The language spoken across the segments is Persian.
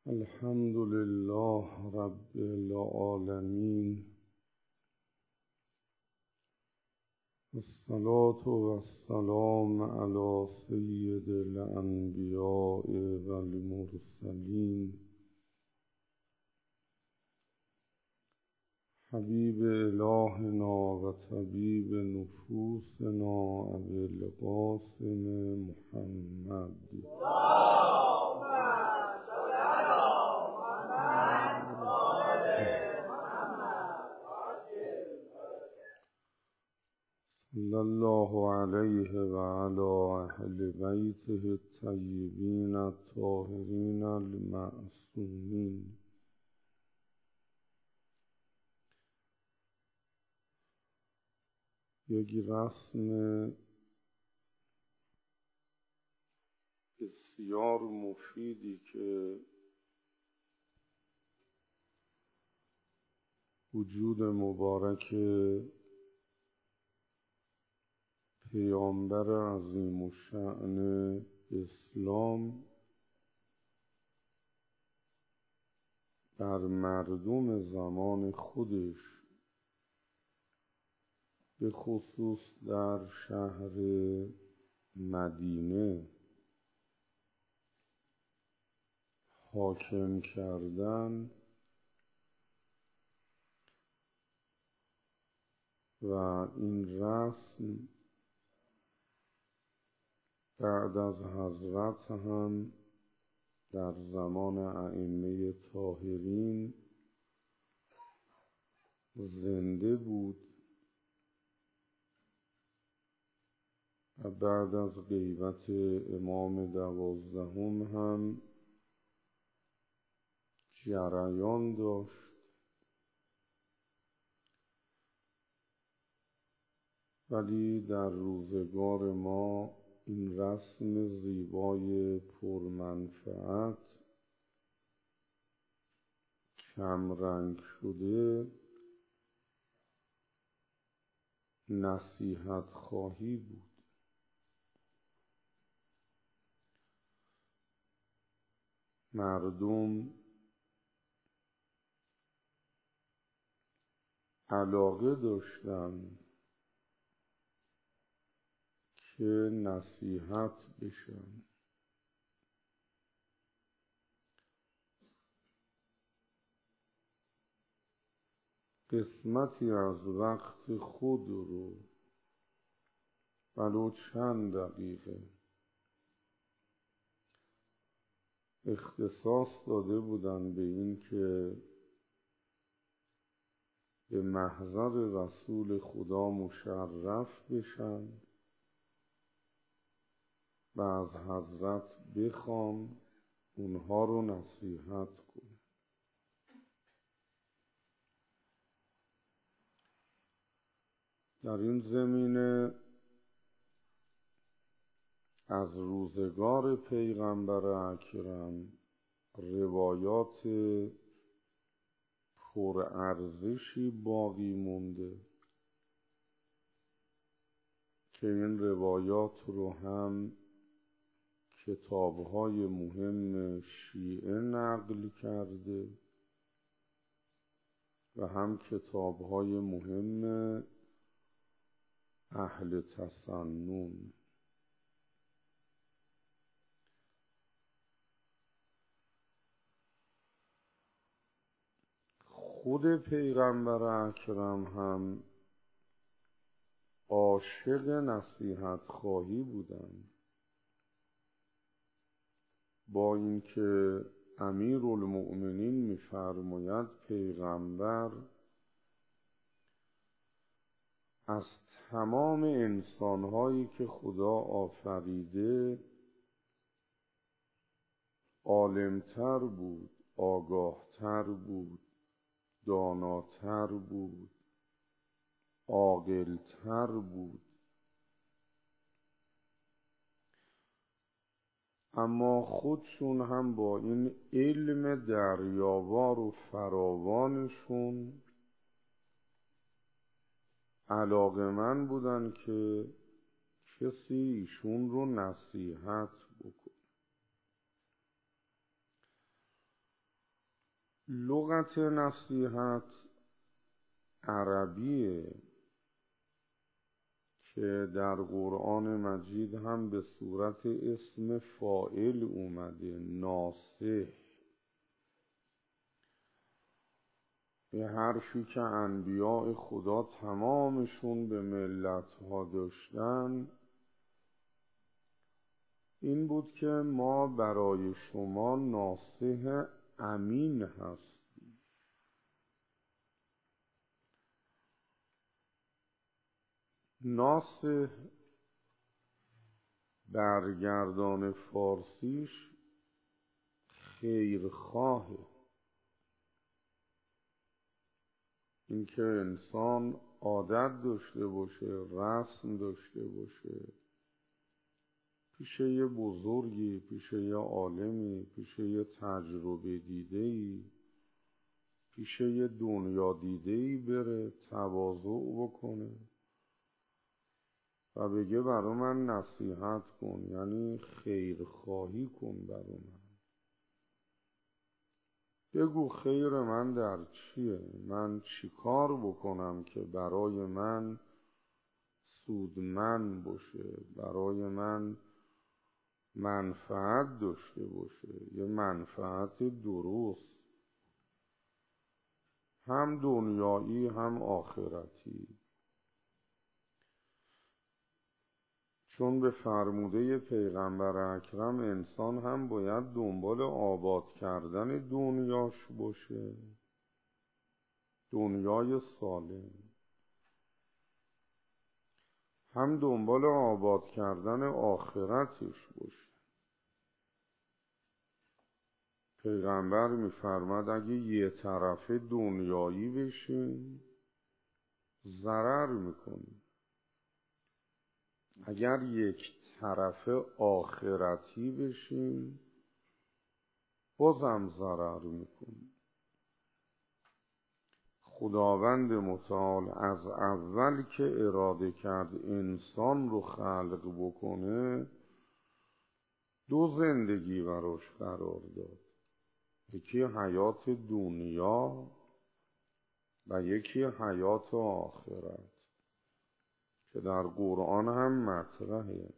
الحمد لله رب العالمين، الصلاة والسلام على سيد الأنبياء والمرسلين، حبيب إلهنا وطبيب نفوسنا أبي القاسم محمد صلى الله عليه وعلى أهل بيته الطيبين الطاهرين المعصومين. یک رسم بسیار مفیدی که وجود مبارک پیامبر عظیم الشأن اسلام بر مردم زمان خودش، به خصوص در شهر مدینه حاکم کردن و این رسم بعد از حضرت هم در زمان ائمه طاهرین زنده بود و بعد از غیبت امام 12 هم جریان داشت، ولی در روزگار ما این رسم زیبای پرمنفعت کم رنگ شده نصیحت خواهی بود. مردم علاقه داشتند که نصیحت بشن. قسمتی از وقت خود رو ولو چند دقیقه اختصاص داده بودن به این که به محضر رسول خدا مشرف بشن و از حضرت بخوان اونها رو نصیحت کن. در این زمینه از روزگار پیغمبر اکرم روایات پرارزشی باقی مونده که این روایات رو هم کتاب‌های مهم شیعه نقل کرده و هم کتاب‌های مهم اهل تسنن. خود پیغمبر اکرم هم عاشق نصیحت خواهی بودند، با اینکه امیرالمؤمنین می‌فرماید پیغمبر از تمام انسان‌هایی که خدا آفریده عالم‌تر بود، آگاه‌تر بود، داناتر بود، عاقل‌تر بود، اما خودشون هم با این علم دریاوار و فراوانشون علاقه‌مند بودن که کسی ایشون رو نصیحت بکنه. لغت نصیحت عربیه که در قرآن مجید هم به صورت اسم فاعل اومده، ناصح. به حرفی که انبیاء خدا تمامشون به ملت‌ها داشتن این بود که ما برای شما ناصح امین هستیم. ناصح برگردان فارسیش خیرخواهه. اینکه انسان عادت داشته باشه، رسم داشته باشه، پیش یه بزرگی، پیش یه عالمی، پیش یه تجربه دیده‌ای، پیش یه دنیا دیده‌ای بره تواضع بکنه و بگه برا من نصیحت کن، یعنی خیرخواهی کن برا من. بگو خیر من در چیه؟ من چیکار بکنم که برای من سودمند باشه، برای من منفعت داشته باشه، یه منفعت درست، هم دنیایی هم آخرتی. چون به فرموده پیغمبر اکرم انسان هم باید دنبال آباد کردن دنیاش باشه، دنیای سالم، هم دنبال آباد کردن آخرتش باشه. پیغمبر میفرماد اگه یه طرف دنیایی بشین ضرر میکنی، اگر یک طرف آخرتی بشین بازم ضرر میکنی. خداوند متعال از اول که اراده کرد انسان رو خلق بکنه دو زندگی براش قرار داد، یکی حیات دنیا و یکی حیات آخرت که در قرآن هم مطرحه.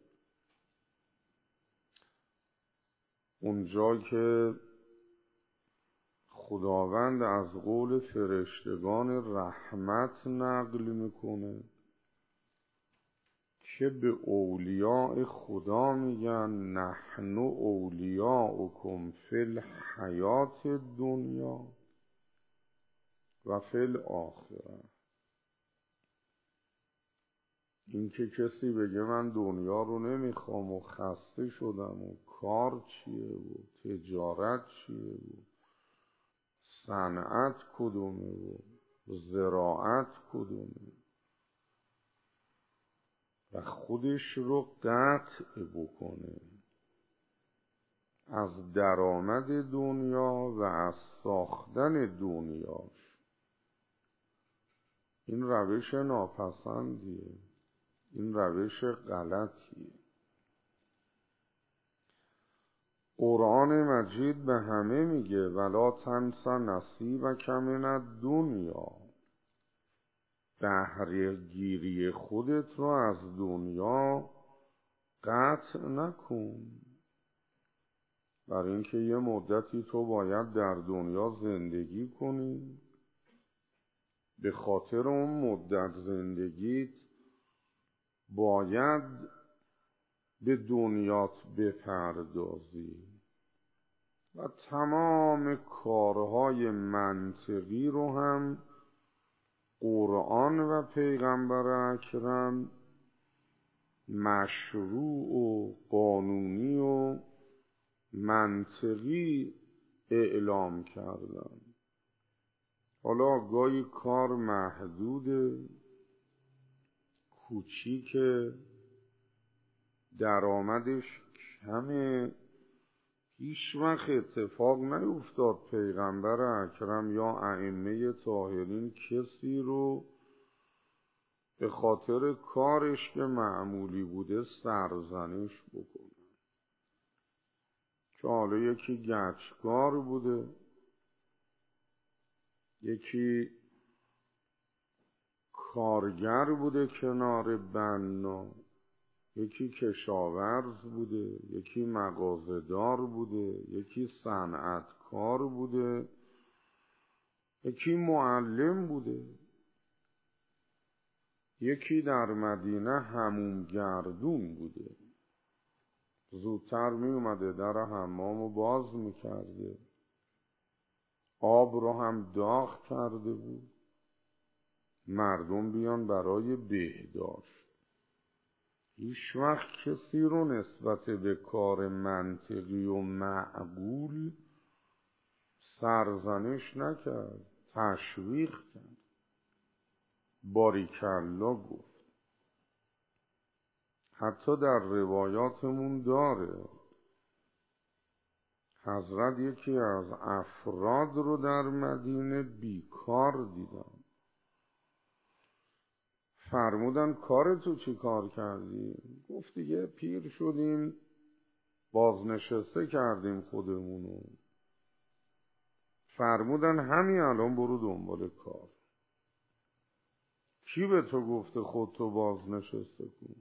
اونجا که خداوند از قول فرشتگان رحمت نقل میکنه که به اولیاء خدا میگن نحن اولیاؤکم فی الحیات دنیا و فی الاخره. این که کسی بگه من دنیا رو نمیخوام و خسته شدم و کار چیه و تجارت چیه و صنعت کدومه و زراعت کدومه و خودش رو قطع بکنه از درآمد دنیا و از ساختن دنیاش، این روش ناپسندیه، این روش غلطیه. قرآن مجید به همه میگه ولا تنس نصیبک من الدنیا، بهره گیری خودت رو از دنیا قطع نکن. برای اینکه یه مدتی تو باید در دنیا زندگی کنی، به خاطر اون مدت زندگیت باید به دنیات بپردازی و تمام کارهای منطقی رو هم قرآن و پیغمبر اکرم مشروع و قانونی و منطقی اعلام کردن. حالا گاهی کار محدود، کوچیکه، درآمدش کمه، هیچ وقت اتفاق نیفتاد پیغمبر اکرم یا ائمه طاهرین کسی رو به خاطر کارش که معمولی بوده سرزنش بکنه. که حالا یکی گچکار بوده، یکی کارگر بوده کنار بنا، یکی کشاورز بوده، یکی مغازه‌دار بوده، یکی صنعتکار بوده، یکی معلم بوده، یکی در مدینه حموم گردون بوده. زودتر می اومده در حمامو باز میکرده، آب رو هم داغ کرده بود، مردم بیان برای بهداشت. هیچ وقت کسی رو نسبت به کار منطقی و معقول سرزنش نکرد، تشویق کرد، باریکالله گفت. حتی در روایاتمون داره حضرت یکی از افراد رو در مدینه بیکار دیدن، فرمودن کار تو چی کار کردی؟ گفت دیگه پیر شدیم، بازنشسته کردیم خودمونو. فرمودن همین الان برو دنبال کار. کی به تو گفته خودتو بازنشسته کن؟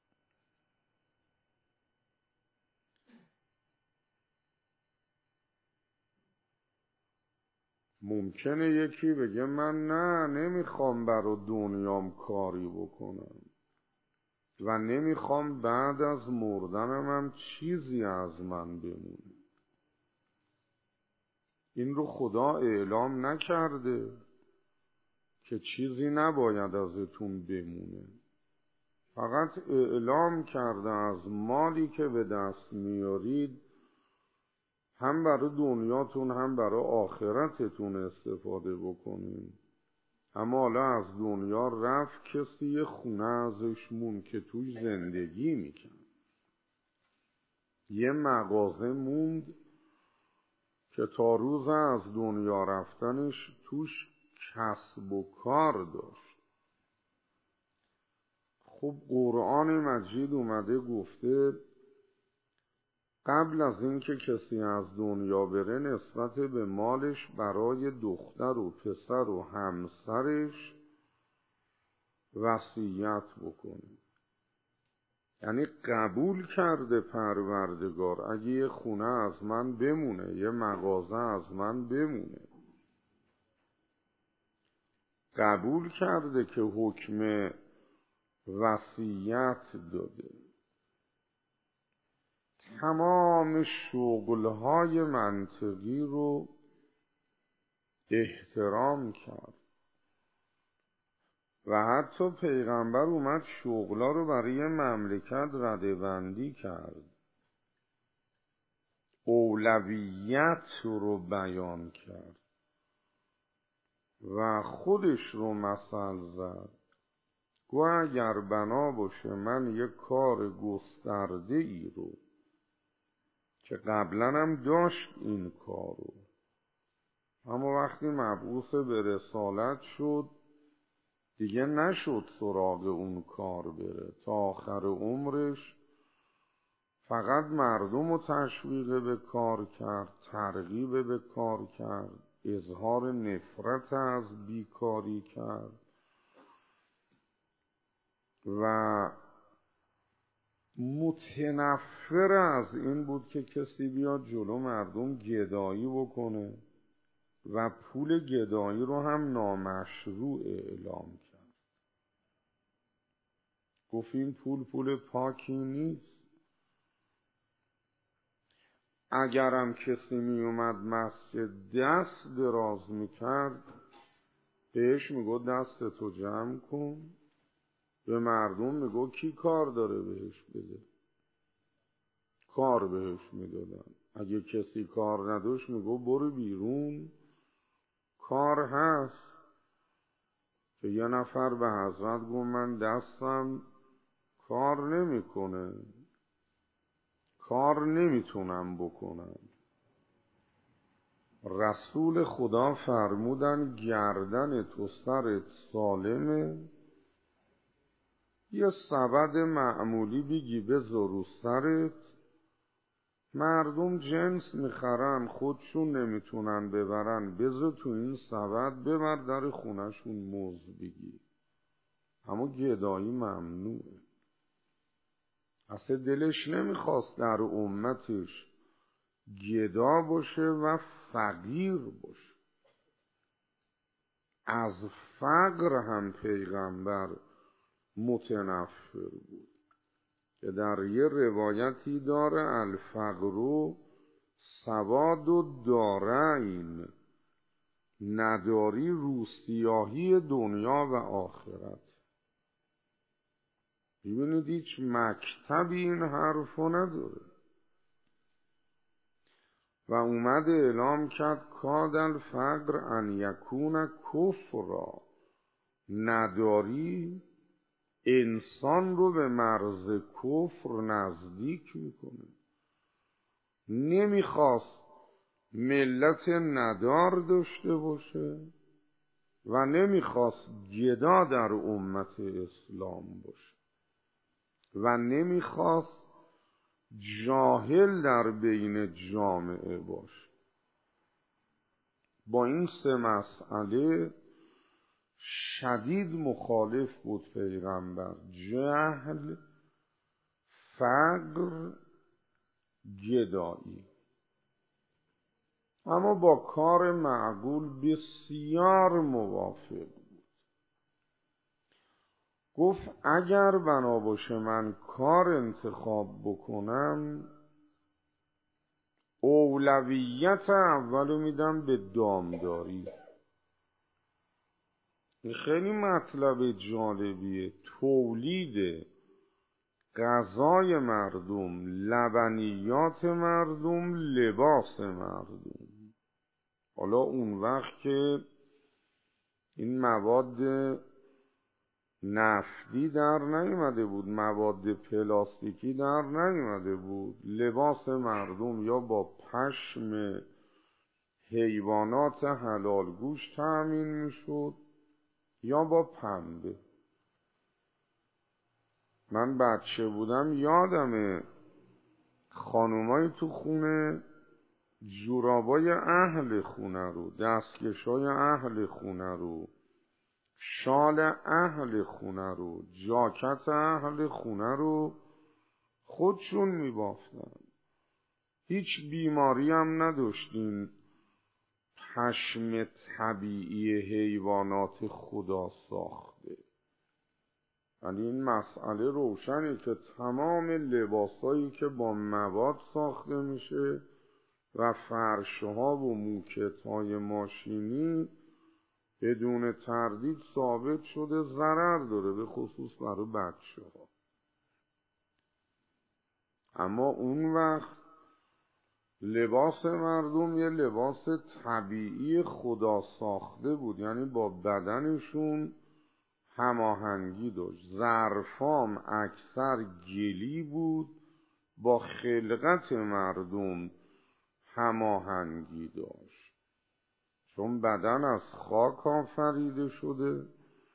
ممکنه یکی بگه من نمیخوام برای دنیام کاری بکنم و نمیخوام بعد از مردنم هم چیزی از من بمونه. این رو خدا اعلام نکرده که چیزی نباید ازتون بمونه، فقط اعلام کرده از مالی که به دست میارید هم برای دنیاتون هم برای آخرتتون استفاده بکنید. اما حالا از دنیا رفت، کسی یه خونه ازش مون که توش زندگی میکرد، یه مغازه موند که تا روز از دنیا رفتنش توش کسب و کار داشت. خب قرآن مجید اومده گفته قبل از اینکه کسی از دنیا بره نسبت به مالش برای دختر و پسر و همسرش وصیت بکنه. یعنی قبول کرده پروردگار اگه یه خونه از من بمونه، یه مغازه از من بمونه، قبول کرده که حکم وصیت داده. تمام شغلهای منطقی رو احترام کرد و حتی پیغمبر اومد شغلا رو برای مملکت رده‌بندی کرد، اولویت رو بیان کرد و خودش رو مثل زد. گو اگر بنا باشه من یک کار گسترده ای رو که قبلا هم داشت این کارو، اما وقتی مبعوث به رسالت شد دیگه نشد سراغ اون کار بره، تا آخر عمرش فقط مردم رو تشویق به کار کرد، ترغیب به کار کرد، اظهار نفرت از بیکاری کرد و متنفر از این بود که کسی بیاد جلو مردم گدایی بکنه و پول گدایی رو هم نامشروع اعلام کرد. گفت این پول پاکی نیست. اگرم کسی می اومد مسجد دست دراز میکرد بهش میگو دست تو جمع کن، به مردم میگو کی کار داره بهش بده، کار بهش میدادن. اگه کسی کار نداشت میگو برو بیرون، کار هست. که یه نفر به حضرت گفت من دستم کار نمیکنه، کار نمیتونم بکنم. رسول خدا فرمودن گردن تو سرت سالمه، یه سبد معمولی بگی بذار رو سرت، مردم جنس میخرن، خودشون نمیتونن ببرن، بذار تو این سبد ببر در خونهشون موز بگیر. اما گدایی ممنوعه. اصلا دلش نمیخواست در امتش گدا باشه و فقیر باشه. از فقر هم پیغمبر متنفر بود که در یه روایتی داره الفقر سواد و دارین، نداری روسیاهی دنیا و آخرت. ببینید هیچ مکتبی این حرفو نداره و اومد اعلام کرد کاد الفقر ان یکون کفرا، نداری انسان رو به مرز کفر نزدیک میکنه. نمیخواست ملت ندار داشته باشه و نمیخواست گدا در امت اسلام باشه و نمیخواست جاهل در بین جامعه باشه. با این سه مسئله شدید مخالف بود پیغمبر: جهل، فقر، گدایی. اما با کار معقول بسیار موافق بود. گفت اگر بنا باشه من کار انتخاب بکنم، اولویت اولو میدم به دامداری. این خیلی مطلب جالبیه. تولید غذای مردم، لبنیات مردم، لباس مردم. حالا اون وقت که این مواد نفتی در نیومده بود، مواد پلاستیکی در نیومده بود، لباس مردم یا با پشم حیوانات حلال گوشت تامین میشد یا با پنبه. من بچه بودم یادمه خانومای تو خونه جورابای اهل خونه رو، دستکشای اهل خونه رو، شال اهل خونه رو، جاکت اهل خونه رو خودشون میبافتن. هیچ بیماری هم نداشتین. پشم طبیعی حیوانات خدا ساخته. یعنی این مسئله روشنه که تمام لباسایی که با مواد ساخته میشه و فرشها و موکت‌های ماشینی بدون تردید ثابت شده ضرر داره، به خصوص برای بچه‌ها. اما اون وقت لباس مردم یه لباس طبیعی خدا ساخته بود، یعنی با بدنشون هماهنگی داشت. ظرفام اکثر گلی بود، با خلقت مردم هماهنگی داشت، چون بدن از خاک آفریده شده.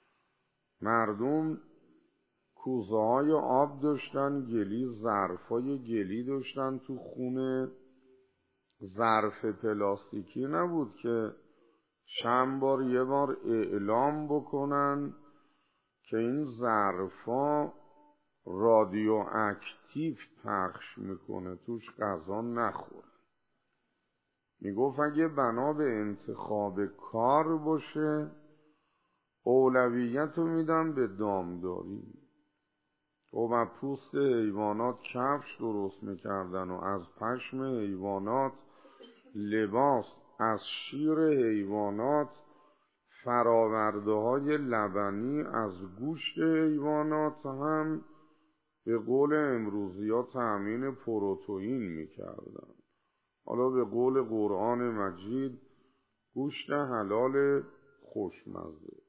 مردم کوزه های آب داشتن، گلی، ظرفای گلی داشتن تو خونه. ظرف پلاستیکی نبود که چند بار یه بار اعلام بکنن که این ظرفا رادیواکتیو پخش میکنه، توش غذا نخوره. میگفت اگه بنا به انتخاب کار باشه، اولویت رو میدم به دامداری. و از پوست حیوانات کفش درست میکردن و از پشم حیوانات لباس، از شیر حیوانات فراورده های لبنی، از گوشت حیوانات هم به قول امروزی ها تأمین پروتئین میکردن. حالا به قول قرآن مجید گوشت حلال خوشمزه.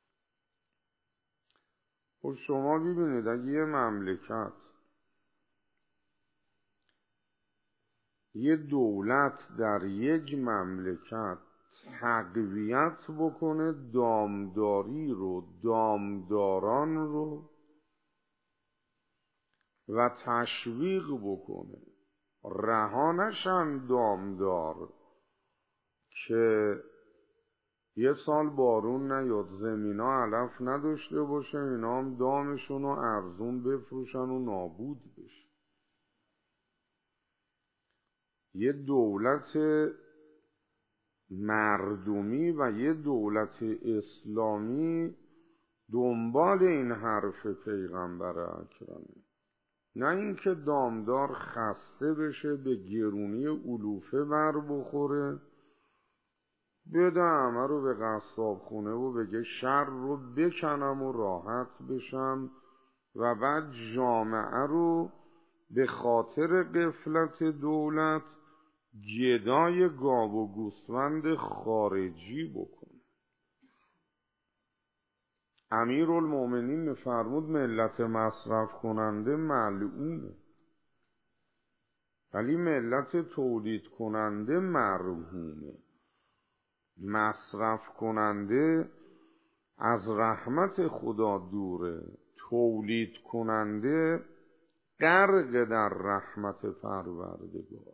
خب شما ببینید اگه یه مملکت، یه دولت در یک مملکت تقویت بکنه دامداری رو، دامداران رو و تشویق بکنه رهانشن دامدار که یه سال بارون نیاد، زمینا علف نداشته باشه، اینا هم دامشون رو ارزون بفروشن و نابود بشه. یه دولت مردمی و یه دولت اسلامی دنبال این حرف پیغمبر اکرمه، نه اینکه دامدار خسته بشه، به گرونی علوفه بر بخوره، بده همه رو به قصاب خونه و بگه شر رو بکنم و راحت بشم و بعد جامعه رو به خاطر غفلت دولت گدای گاو و گوسفند خارجی بکن. امیرالمومنین می‌فرمود ملت مصرف کننده ملعونه، ولی ملت تولید کننده مرحومه. مصرف کننده از رحمت خدا دوره، تولید کننده غرق در رحمت پروردگار.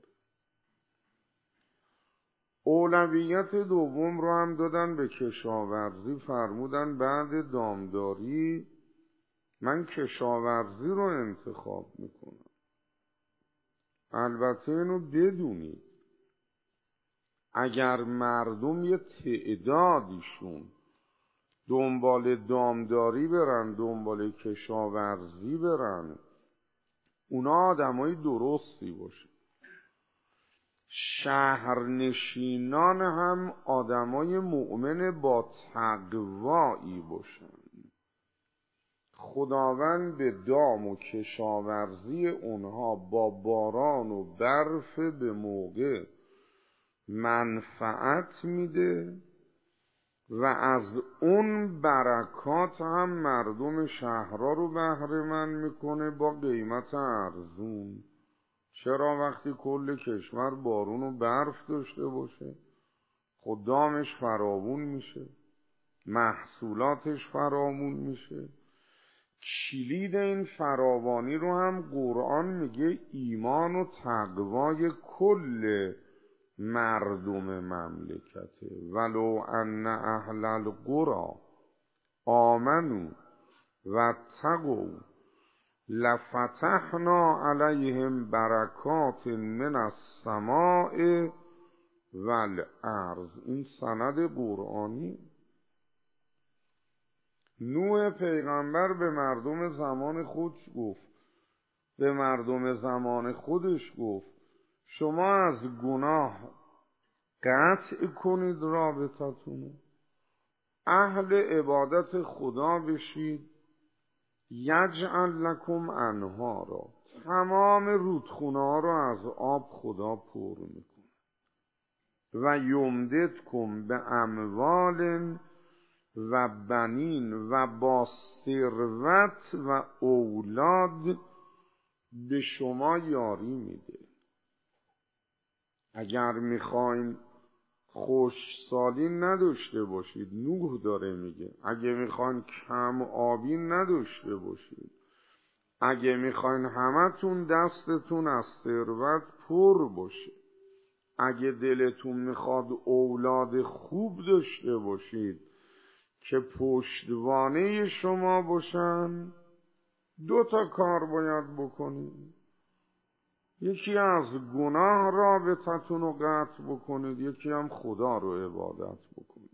اولویت دوم رو هم دادن به کشاورزی، فرمودن بعد دامداری من کشاورزی رو انتخاب میکنم. البته اینو بدونید اگر مردم یه تعدادیشون دنبال دامداری برن، دنبال کشاورزی برن، اونا آدمای درستی باشه. شهرنشینان هم آدمای مؤمن با تقوایی باشن. خداوند به دام و کشاورزی اونها با باران و برف به موقع منفعت میده و از اون برکات هم مردم شهرها رو بهره مند میکنه با قیمت ارزون. چرا وقتی کل کشور بارون و برف داشته باشه خود دامش فراوون میشه، محصولاتش فراوون میشه. کلید این فراوانی رو هم قرآن میگه ایمان و تقوای کل مردم مملکته. ولو ان اهل القرى آمنوا واتقوا لفتحنا علیهم برکات من السماء والارض. این سند قرآنی. نوح پیغمبر به مردم زمان خودش گفت، به مردم زمان خودش گفت شما از گناه قطع کنید رابطتونو، اهل عبادت خدا بشید، یجعل لکم انهارا، تمام رودخونه ها رو از آب خدا پر میکنه، و یمددکم به اموال و بنین، و با ثروت و اولاد به شما یاری میده. اگر میخواین خشکسالی نداشته باشید، نوح داره میگه، اگه میخواین کم آبی نداشته باشید، اگه میخواین همتون دستتون از ثروت پر باشه، اگه دلتون میخواد اولاد خوب داشته باشید که پشتوانه شما باشن، 2 کار باید بکنید. یکی از گناه رابطتون رو قطع بکنید، یکی هم خدا رو عبادت بکنید.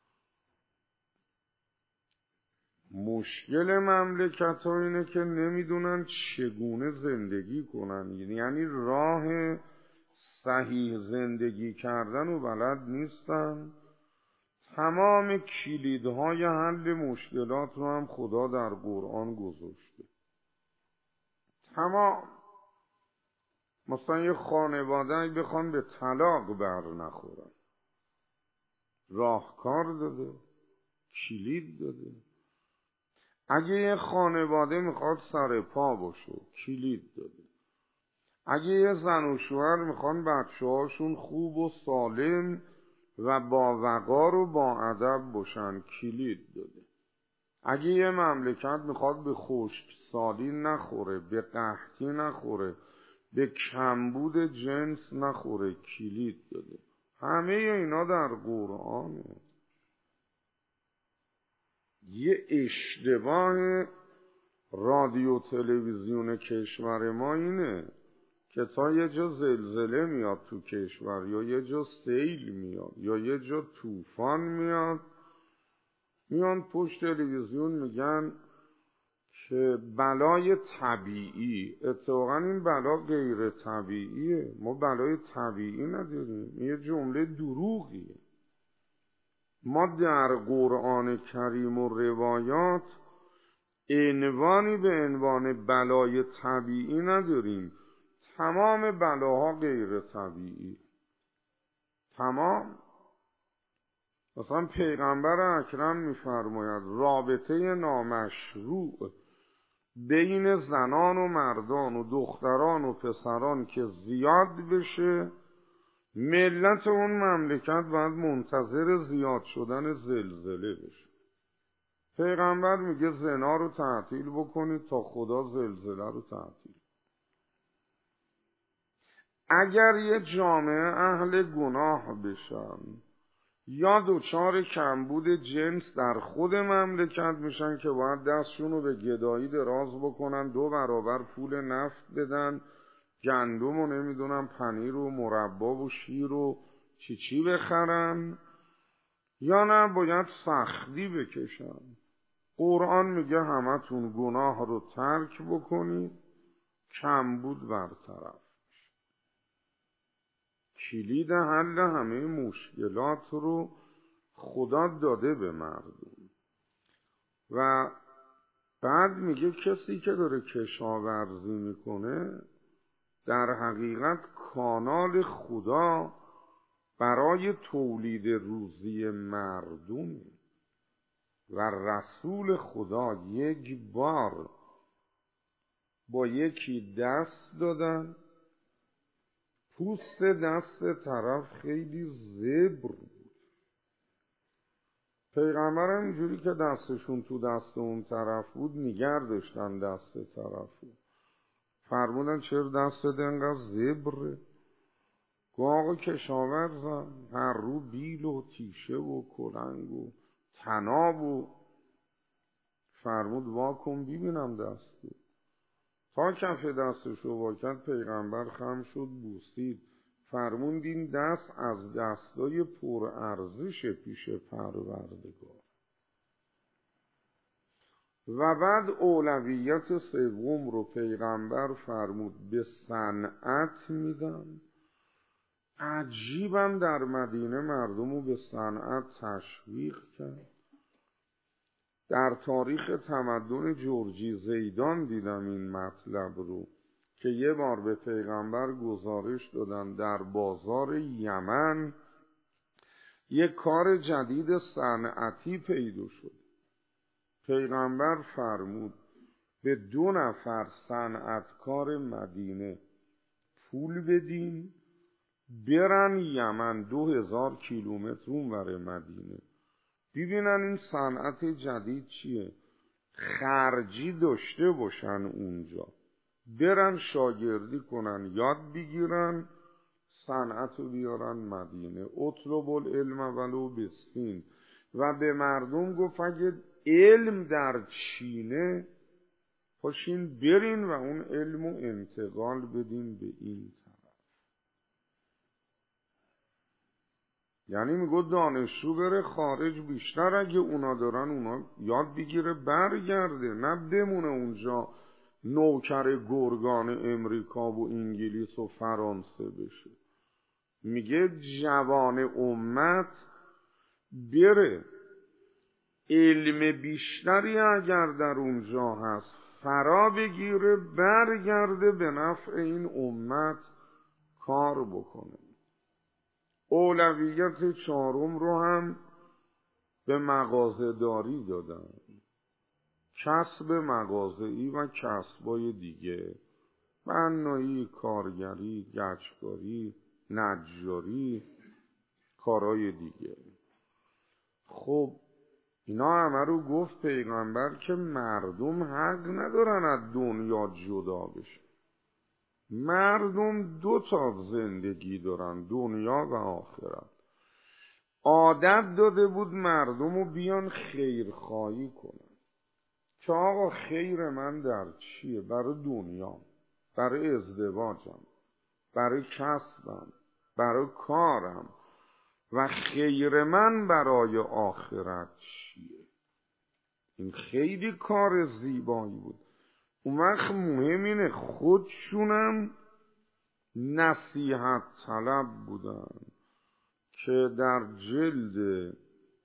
مشکل مملکت ها اینه که نمیدونن چگونه زندگی کنن، یعنی راه صحیح زندگی کردن و بلد نیستن. تمام کلیدهای حل مشکلات رو هم خدا در قرآن گذاشته. تمام. مثلا یه خانواده بخوان به طلاق بر نخورن، راهکار داده، کلید داده. اگه یه خانواده میخواد سر پا باشه، کلید داده. اگه یه زن و شوهر میخوان بچه هاشون خوب و سالم و با وقار و با ادب باشن، کلید داده. اگه یه مملکت میخواد به خشکسالی نخوره، به قحطی نخوره، به کمبود جنس نخوره کلید داده. همه اینا در قرآنه. یه اشتباه رادیو تلویزیون کشور ما اینه که تا یه جا زلزله میاد تو کشور یا یه جا سیل میاد یا یه جا طوفان میاد، میان پشت تلویزیون میگن که بلای طبیعی. اتفاقا این بلا غیر طبیعیه، ما بلای طبیعی نداریم، یه جمله دروغیه. ما در قرآن کریم و روایات عنوانی به عنوان بلای طبیعی نداریم. تمام بلاها غیر طبیعی، تمام. مثلا پیغمبر اکرم میفرماید رابطه نامشروع بین زنان و مردان و دختران و پسران که زیاد بشه، ملت اون مملکت باید منتظر زیاد شدن زلزله بشه. پیغمبر میگه زنا رو تعطیل بکنید تا خدا زلزله رو تعطیل. اگر یه جامعه اهل گناه بشن یا دچار کمبود جنس در خود مملکت میشن که باید دستشون رو به گدایی دراز بکنن، 2 برابر پول نفت بدن، گندم و نمیدونم پنیر و مربا و شیر و چی بخرن، یا نه باید سختی بکشن. قرآن میگه همتون گناه رو ترک بکنید، کمبود برطرف. کلید حل همه مشکلات رو خدا داده به مردم. و بعد میگه کسی که داره کشاورزی میکنه در حقیقت کانال خدا برای تولید روزی مردم و رسول خدا یک بار با یکی دست دادن، پوست دست طرف خیلی زبر بود. پیغمبر هم اینجوری که دستشون تو دست اون طرف بود نگر داشتن دست طرف بود. فرمودن چرا دستت انقدر زبره؟ گو آقا کشاورزم، هر رو بیل و تیشه و کلنگ و طناب و. فرمود واکن ببینم دستو. تا کف دستشو واکد پیغمبر خم شد بوسید. فرمود این دست از دستای پر ارزش پیش پروردگار. و بعد اولویت سوم رو پیغمبر فرمود به صنعت میدم. عجیبم در مدینه مردم رو به صنعت تشویق کرد. در تاریخ تمدن جورجی زیدان دیدم این مطلب رو که یه بار به پیغمبر گزارش دادن در بازار یمن یک کار جدید صنعتی پیدا شد. پیغمبر فرمود به 2 نفر صنعتکار مدینه پول بدین، برن یمن 2000 کیلومتر اونور مدینه، ببینن این صنعت جدید چیه، خرجی داشته باشن اونجا، برن شاگردی کنن، یاد بگیرن، صنعت رو بیارن مدینه. اطلب العلم ولو بسین. و به مردم گفت اگه علم در چینه پاشین برین و اون علم رو انتقال بدین به این طرف. یعنی میگو دانشجو بره خارج، بیشتر اگه اونا دارن اونا یاد بگیره برگرده، نه بمونه اونجا نوکر گرگان امریکا و انگلیس و فرانسه بشه. میگه جوان امت بره، علم بیشتری اگر در اونجا هست فرا بگیره، برگرده به نفع این امت کار بکنه. اولویت 4 رو هم به مغازه‌داری دادن، کسب مغازه‌ای و کسبای دیگه، بنایی، کارگری، گچکاری، نجاری، کارهای دیگه. خب اینا همه رو گفت پیغمبر که مردم حق ندارن از دنیا جدا بشن. مردم 2 زندگی دارن، دنیا و آخرت. عادت داده بود مردم رو بیان خیرخواهی کنن که آقا خیر من در چیه؟ برای دنیا، برای ازدواجم، برای کسبم، برای کارم، و خیر من برای آخرت چیه؟ این خیلی کار زیبایی بود. اون وقت مهم اینه خودشونم نصیحت طلب بودن که در جلد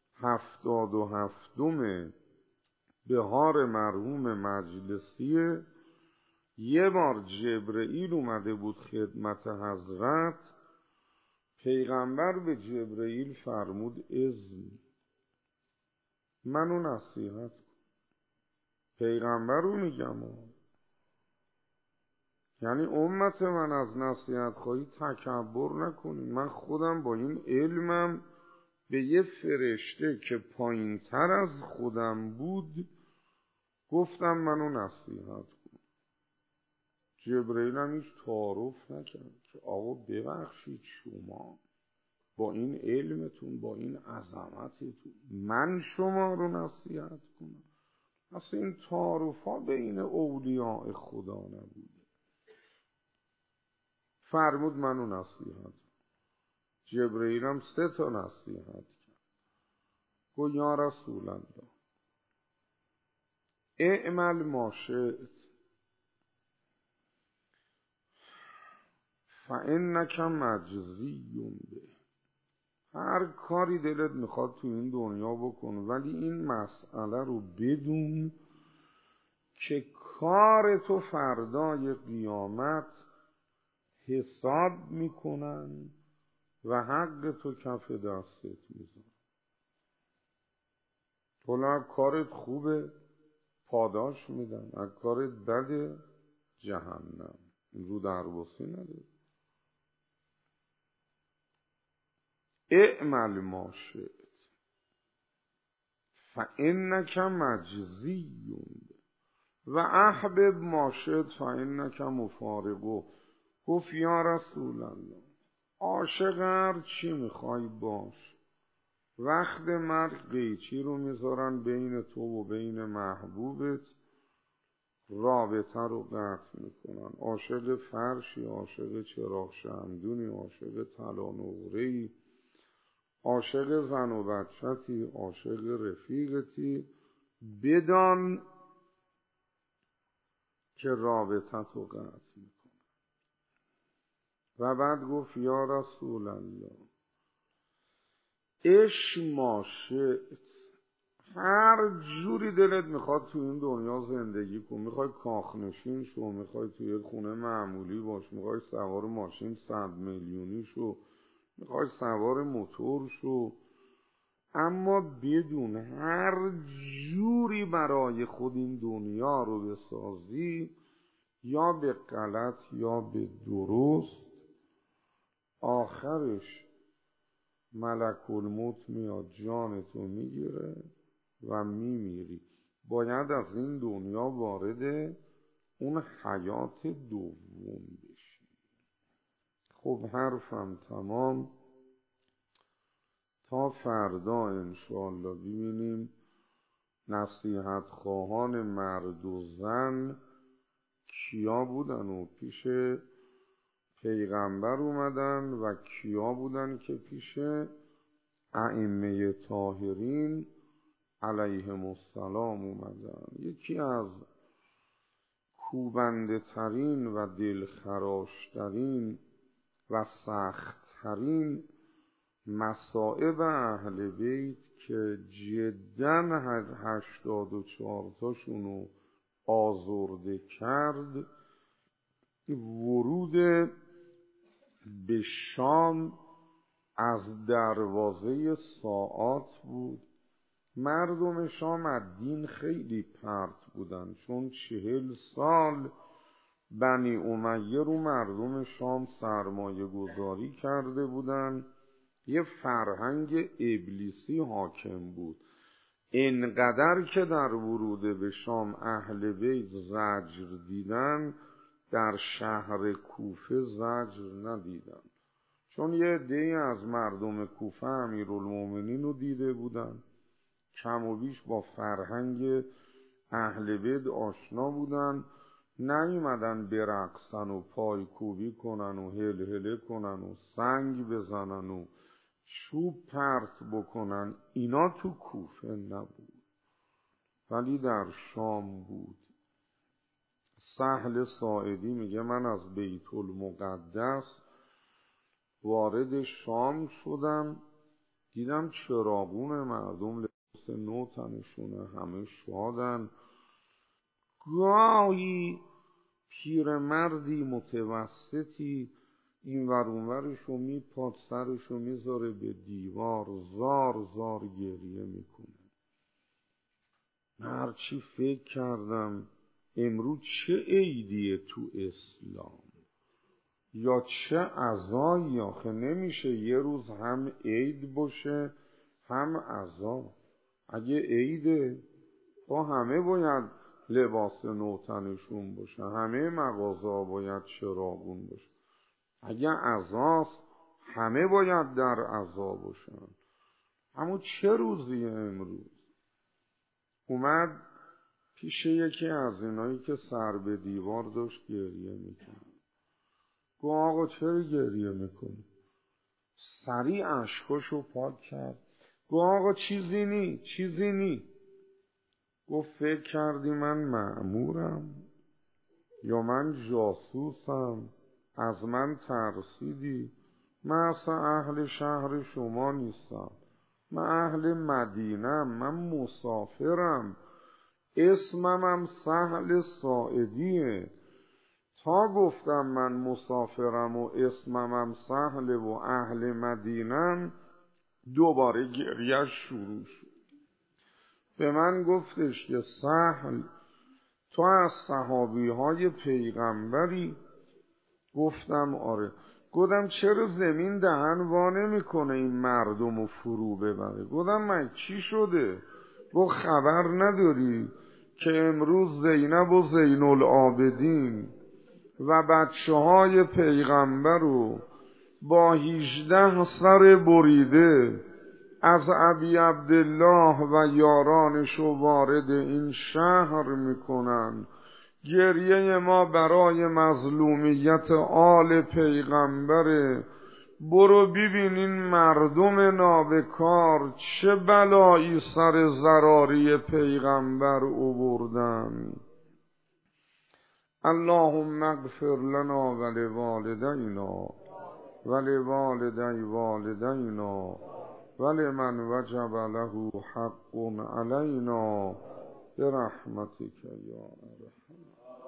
77 بهار مرحوم مجلسی یه بار جبرئیل اومده بود خدمت حضرت. پیغمبر به جبرئیل فرمود اذن منو نصیحت کن. پیغمبر رو میگم یعنی امت من از نصیحت خواهی تکبر نکنی. من خودم با این علمم به یه فرشته که پایین تر از خودم بود گفتم منو نصیحت کن. جبرئیل هم هیچ تعارف نکرد که آقا ببخشید شما با این علمتون، با این عظمتتون من شما رو نصیحت کنم؟ اصلا این تعارف ها بین اولیاء خدا نبوده. فرمود منو نصیحت. جبرئیل هم 3 نصیحت کرد. گفت یا رسول الله اعمل ما شئت فانک مجزی به. هر کاری دلت میخواد تو این دنیا بکن، ولی این مسئله رو بدون که کار تو فردای قیامت حساب میکنن و حق تو کف دستت میذارن. تو کارت خوبه پاداش میدن، از کارت بده جهنم. رو درباسی نداره. اعمل ما شئت فانک مجزی و احبب ما شئت فانک مفارقه. گفت یا رسول الله عاشق هر چی میخوای باش، وقت مرگ قیچی رو میذارن بین تو و بین محبوبت، رابطه رو قطع میکنن. عاشق فرشی، عاشق چراغ شمدونی، عاشق طلا نقره‌ای، عاشق زن و بچتی، عاشق رفیقتی، بدان که رابطه رو قطع میکنن. و بعد گفت یا رسول الله عش ما شئت. هر جوری دلت میخواد تو این دنیا زندگی کن. میخوای کاخنشین شو، میخوای توی خونه معمولی باش، میخوای سوار ماشین 100 میلیونی شو، میخوای سوار موتور شو، اما بدون هر جوری برای خود این دنیا رو بسازی، یا به غلط یا به درست، آخرش ملک الموت میاد جانتو میگیره و میمیری. باید از این دنیا وارد اون حیات دوم بشی. خب حرفم تمام. تا فردا انشاءالله ببینیم نصیحت خواهان مرد و زن کیا بودن و پیش پیغمبر اومدن و کیا بودن که پیش ائمه طاهرین علیهم السلام اومدن. یکی از کوبنده ترین و دلخراش و سخت ترین مصائب اهل بیت که جدا 84 تاشونو آزرده کرد، ورود به شام از دروازه ساعات بود. مردم شام از دین خیلی پرت بودن، چون 40 سال بنی امیه رو مردم شام سرمایه گذاری کرده بودن. یه فرهنگ ابلیسی حاکم بود. اینقدر که در ورود به شام اهل بیت زجر دیدن، در شهر کوفه زجر ندیدن، چون یه عده‌ای از مردم کوفه امیرالمومنین رو دیده بودن، کم و بیش با فرهنگ اهل بیت آشنا بودن، نیومدن برقصن و پایکوبی کنن و هلهله کنن و سنگ بزنن و چوب پرت بکنن. اینا تو کوفه نبود، ولی در شام بود. سهل ساعدی میگه من از بیت المقدس وارد شام شدم، دیدم چراغون مردم لباس نو تنشونه، همه شادن. گاهی پیرمردی متوسطی این ور اون ورشو میپاد، سرشو میذاره به دیوار، زار زار گریه میکنه. هرچی فکر کردم امروز چه عیدیه تو اسلام، یا چه عزایی؟ آخه نمیشه یه روز هم عید باشه هم عزا. اگه عیده با همه باید لباس نوتنشون باشه، همه مغازه باید چراغون باشه. اگه عزاست همه باید در عزا باشن. اما چه روزیه امروز؟ اومد پیش یکی از اینایی که سر به دیوار داشت گریه میکرد. گفت آقا چرا گریه میکنی؟ سریع اشکاشو پاک کرد. گفت آقا چیزی نی. گفت فکر کردی من مأمورم یا من جاسوسم؟ از من ترسیدی؟ من اصلا اهل شهر شما نیستم، من اهل مدینم، من مسافرم، اسمم سهل ساعدیه. تا گفتم من مسافرم و اسمم سهل و اهل مدینم، دوباره گریه شروع شد. به من گفتش که سهل تو از صحابی های پیغمبری؟ گفتم آره. گفتم چرا زمین دهن وا نمیکنه این مردم رو فرو ببره؟ گفتم من چی شده؟ گفت خبر نداری که امروز زینب و زین العابدین و بچه های پیغمبر رو با 18 سر بریده از ابی عبدالله و یارانش وارد این شهر میکنن. گریه ما برای مظلومیت آل پیغمبره. برو ببین این مردم نابکار چه بلایی سر زراری پیغمبر آوردن. اللهم اغفر لنا ولوالدینا ولوالدی والدینا ولمن وجب له حق علینا برحمتک یا ارحم.